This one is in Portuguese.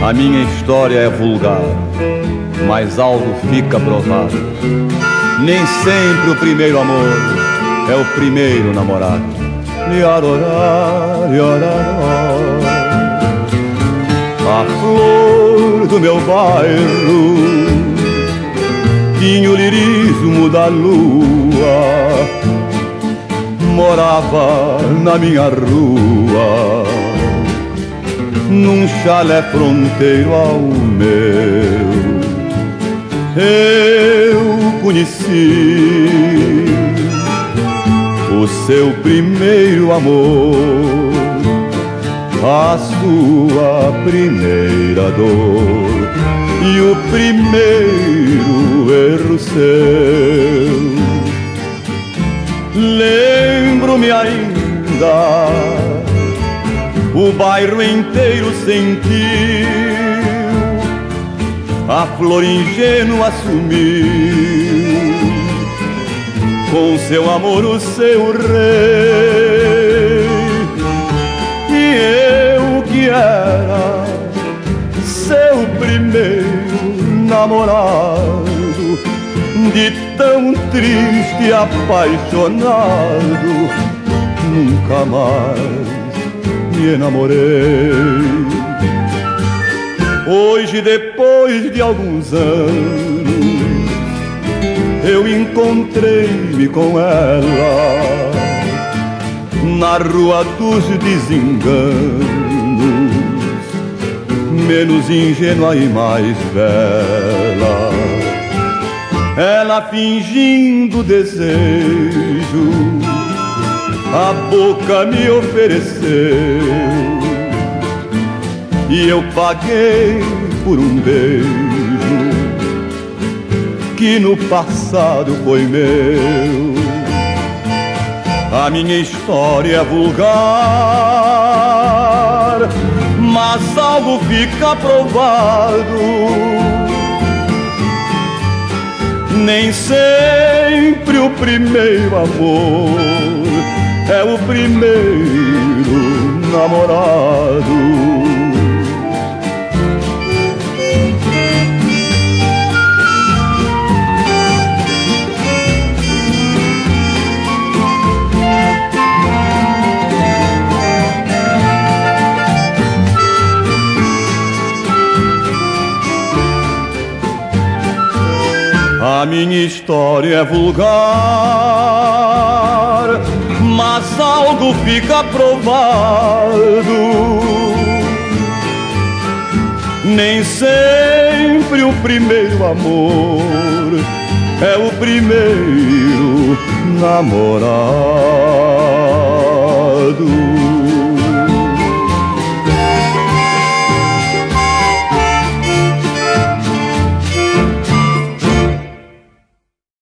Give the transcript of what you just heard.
A minha história é vulgar, mas algo fica provado. Nem sempre o primeiro amor é o primeiro namorado. Liarorá, liarará. A flor do meu bairro tinha o lirismo da lua, morava na minha rua, num chalé fronteiro ao meu. Eu conheci o seu primeiro amor, a sua primeira dor e o primeiro erro seu. Lembro-me ainda, o bairro inteiro sentiu, a flor ingênua sumiu, com seu amor o seu rei. E eu que era seu primeiro namorado, de tão triste e apaixonado, nunca mais me enamorei. Hoje, depois de alguns anos, eu encontrei-me com ela na rua dos desenganos, menos ingênua e mais bela. Ela fingindo desejo, a boca me ofereceu, e eu paguei por um beijo que no passado foi meu. A minha história é vulgar, mas algo fica provado. Nem sempre o primeiro amor é o primeiro namorado. A minha história é vulgar, mas algo fica provado. Nem sempre o primeiro amor é o primeiro namorado.